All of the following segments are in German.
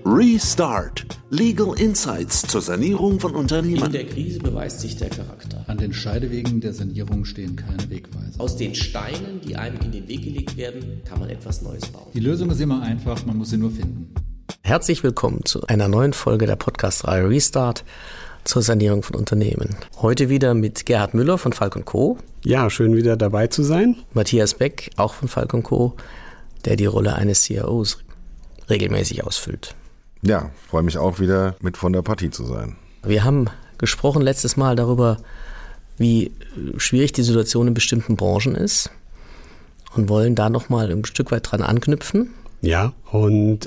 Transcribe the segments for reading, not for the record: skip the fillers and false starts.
Restart. Legal Insights zur Sanierung von Unternehmen. In der Krise beweist sich der Charakter. An den Scheidewegen der Sanierung stehen keine Wegweiser. Aus den Steinen, die einem in den Weg gelegt werden, kann man etwas Neues bauen. Die Lösung ist immer einfach, man muss sie nur finden. Herzlich willkommen zu einer neuen Folge der Podcast-Reihe Restart zur Sanierung von Unternehmen. Heute wieder mit Gerhard Müller von Falk & Co. Ja, schön wieder dabei zu sein. Matthias Beck, auch von Falk & Co., der die Rolle eines CIOs regelmäßig ausfüllt. Ja, freue mich auch wieder mit von der Partie zu sein. Wir haben gesprochen letztes Mal darüber, wie schwierig die Situation in bestimmten Branchen ist und wollen da nochmal ein Stück weit dran anknüpfen. Ja, und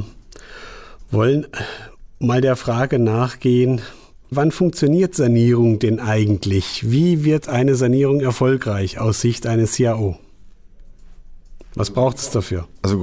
wollen mal der Frage nachgehen, wann funktioniert Sanierung denn eigentlich? Wie wird eine Sanierung erfolgreich aus Sicht eines CIO? Was braucht es dafür? Also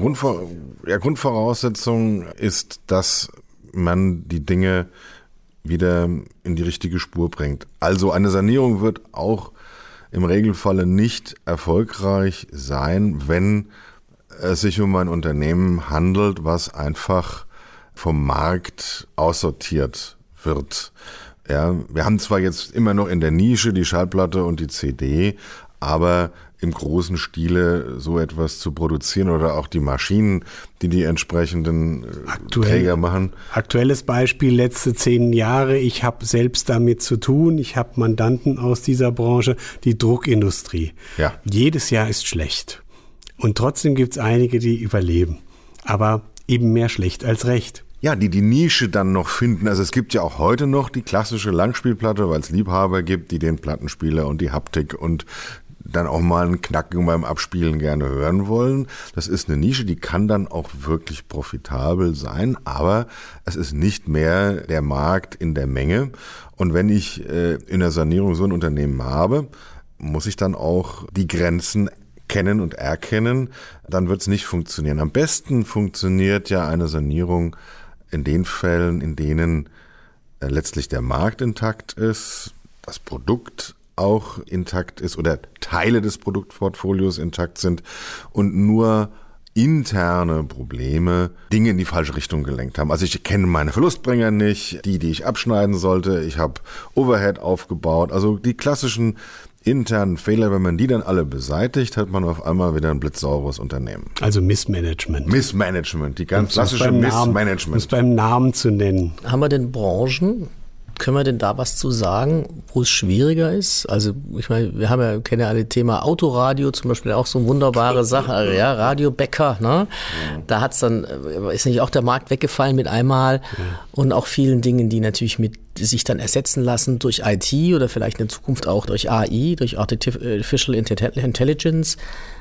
Grundvoraussetzung ist, dass man die Dinge wieder in die richtige Spur bringt. Also eine Sanierung wird auch im Regelfalle nicht erfolgreich sein, wenn es sich um ein Unternehmen handelt, was einfach vom Markt aussortiert wird. Ja, wir haben zwar jetzt immer noch in der Nische die Schallplatte und die CD, aber im großen Stile so etwas zu produzieren oder auch die Maschinen, die entsprechenden Träger machen. Aktuelles Beispiel, letzte 10 Jahre, ich habe selbst damit zu tun, ich habe Mandanten aus dieser Branche, die Druckindustrie. Ja. Jedes Jahr ist schlecht und trotzdem gibt es einige, die überleben, aber eben mehr schlecht als recht. Ja, die Nische dann noch finden. Also es gibt ja auch heute noch die klassische Langspielplatte, weil es Liebhaber gibt, die den Plattenspieler und die Haptik und dann auch mal einen Knacken beim Abspielen gerne hören wollen. Das ist eine Nische, die kann dann auch wirklich profitabel sein, aber es ist nicht mehr der Markt in der Menge. Und wenn ich in der Sanierung so ein Unternehmen habe, muss ich dann auch die Grenzen kennen und erkennen, dann wird es nicht funktionieren. Am besten funktioniert ja eine Sanierung in den Fällen, in denen letztlich der Markt intakt ist, das Produkt auch intakt ist oder Teile des Produktportfolios intakt sind und nur interne Probleme Dinge in die falsche Richtung gelenkt haben. Also ich kenne meine Verlustbringer nicht, die ich abschneiden sollte. Ich habe Overhead aufgebaut. Also die klassischen internen Fehler, wenn man die dann alle beseitigt, hat man auf einmal wieder ein blitzsauberes Unternehmen. Also Missmanagement. Missmanagement, die ganz klassische Missmanagement. Um es beim Namen zu nennen. Haben wir denn Branchen? Können wir denn da was zu sagen, wo es schwieriger ist? Also ich meine, kennen ja alle Thema Autoradio zum Beispiel, auch so eine wunderbare Sache, ja, Radiobäcker, ne? Da hat's dann, ist nicht auch der Markt weggefallen mit einmal und auch vielen Dingen, die natürlich mit sich dann ersetzen lassen durch IT oder vielleicht in Zukunft auch durch AI, durch Artificial Intelligence.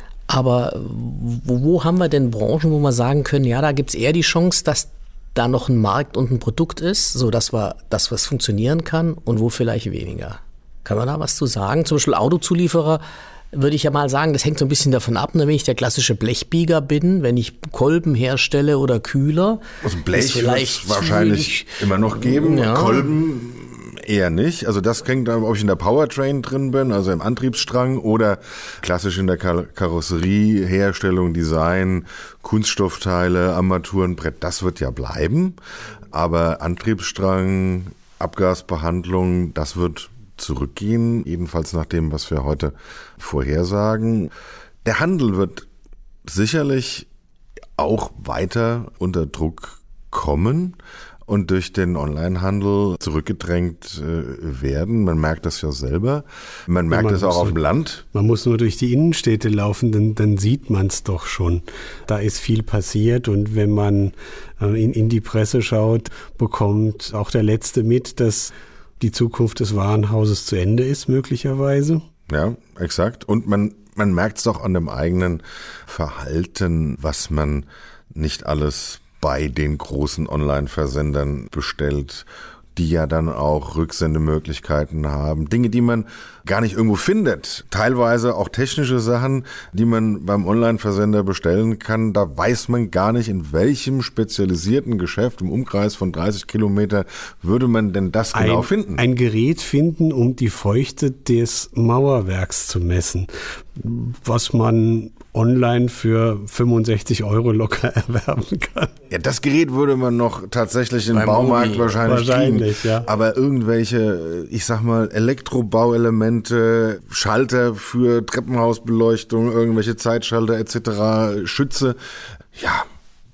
Aber wo haben wir denn Branchen, wo wir sagen können, ja, da gibt's eher die Chance, dass da noch ein Markt und ein Produkt ist, so dass was funktionieren kann und wo vielleicht weniger. Kann man da was zu sagen? Zum Beispiel Autozulieferer würde ich ja mal sagen, das hängt so ein bisschen davon ab, wenn ich der klassische Blechbieger bin, wenn ich Kolben herstelle oder Kühler. Also Blech wird es wahrscheinlich immer noch geben, ja. Kolben eher nicht. Also das hängt davon, ob ich in der Powertrain drin bin, also im Antriebsstrang oder klassisch in der Karosserie, Herstellung, Design, Kunststoffteile, Armaturenbrett, das wird ja bleiben. Aber Antriebsstrang, Abgasbehandlung, das wird zurückgehen, jedenfalls nach dem, was wir heute vorhersagen. Der Handel wird sicherlich auch weiter unter Druck kommen und durch den Onlinehandel zurückgedrängt werden. Man merkt das ja selber. Man merkt es auch auf dem Land. Man muss nur durch die Innenstädte laufen, dann sieht man es doch schon. Da ist viel passiert und wenn man in die Presse schaut, bekommt auch der Letzte mit, dass die Zukunft des Warenhauses zu Ende ist, möglicherweise. Ja, exakt. Und man merkt es doch an dem eigenen Verhalten, was man nicht alles bei den großen Online-Versendern bestellt, die ja dann auch Rücksendemöglichkeiten haben. Dinge, die man gar nicht irgendwo findet. Teilweise auch technische Sachen, die man beim Online-Versender bestellen kann. Da weiß man gar nicht, in welchem spezialisierten Geschäft im Umkreis von 30 Kilometer würde man denn das genau finden. Ein Gerät finden, um die Feuchte des Mauerwerks zu messen, was man online für 65 € locker erwerben kann. Ja, das Gerät würde man noch tatsächlich im Baumarkt wahrscheinlich kriegen. Ja. Aber irgendwelche, ich sag mal, Elektrobauelemente, Schalter für Treppenhausbeleuchtung, irgendwelche Zeitschalter etc., Schütze, ja,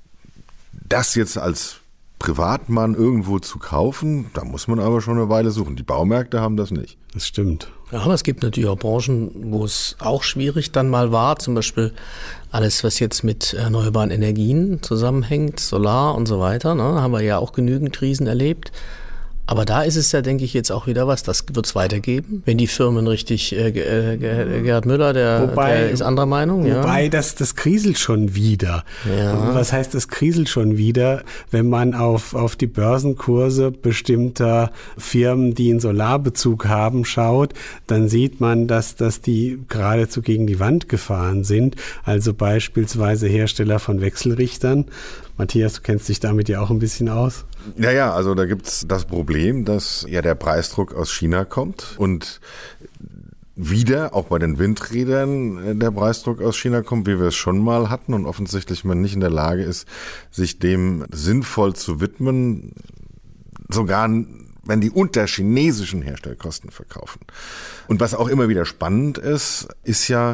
das jetzt als Privatmann irgendwo zu kaufen, da muss man aber schon eine Weile suchen. Die Baumärkte haben das nicht. Das stimmt. Ja, aber es gibt natürlich auch Branchen, wo es auch schwierig dann mal war. Zum Beispiel alles, was jetzt mit erneuerbaren Energien zusammenhängt, Solar und so weiter. Ne, haben wir ja auch genügend Krisen erlebt. Aber da ist es ja, denke ich, jetzt auch wieder was, das wird es weitergeben, wenn die Firmen richtig, Gerhard Müller, der ist anderer Meinung. Wobei, das kriselt schon wieder. Ja. Was heißt, das kriselt schon wieder, wenn man auf die Börsenkurse bestimmter Firmen, die einen Solarbezug haben, schaut, dann sieht man, dass die geradezu gegen die Wand gefahren sind. Also beispielsweise Hersteller von Wechselrichtern. Matthias, du kennst dich damit ja auch ein bisschen aus. Ja, also da gibt's das Problem, dass ja der Preisdruck aus China kommt und wieder, auch bei den Windrädern, der Preisdruck aus China kommt, wie wir es schon mal hatten und offensichtlich man nicht in der Lage ist, sich dem sinnvoll zu widmen, sogar wenn die unter chinesischen Herstellkosten verkaufen. Und was auch immer wieder spannend ist ja,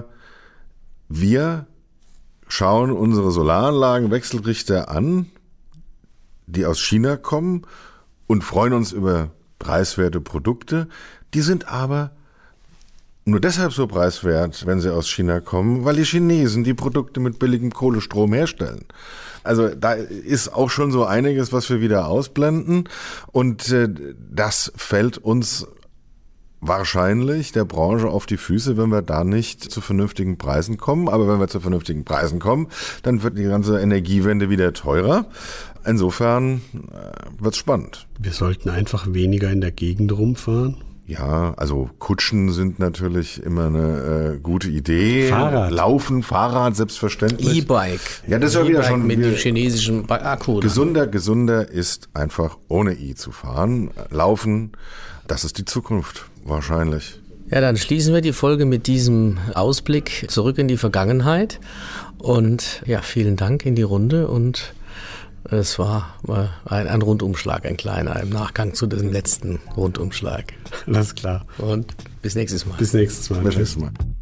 wir schauen unsere Solaranlagen, Wechselrichter an, die aus China kommen und freuen uns über preiswerte Produkte. Die sind aber nur deshalb so preiswert, wenn sie aus China kommen, weil die Chinesen die Produkte mit billigem Kohlestrom herstellen. Also da ist auch schon so einiges, was wir wieder ausblenden und das fällt uns wahrscheinlich der Branche auf die Füße, wenn wir da nicht zu vernünftigen Preisen kommen. Aber wenn wir zu vernünftigen Preisen kommen, dann wird die ganze Energiewende wieder teurer. Insofern wird's spannend. Wir sollten einfach weniger in der Gegend rumfahren. Ja, also Kutschen sind natürlich immer eine gute Idee. Fahrrad. Laufen, Fahrrad, selbstverständlich. E-Bike. Ja, das ist ja wieder schon mit dem chinesischen Akku. Gesunder ist einfach ohne E zu fahren. Laufen, das ist die Zukunft wahrscheinlich. Ja, dann schließen wir die Folge mit diesem Ausblick zurück in die Vergangenheit. Und ja, vielen Dank in die Runde und es war ein Rundumschlag, ein kleiner, im Nachgang zu diesem letzten Rundumschlag. Alles klar. Und bis nächstes Mal. Bis nächstes Mal. Bis nächstes Mal.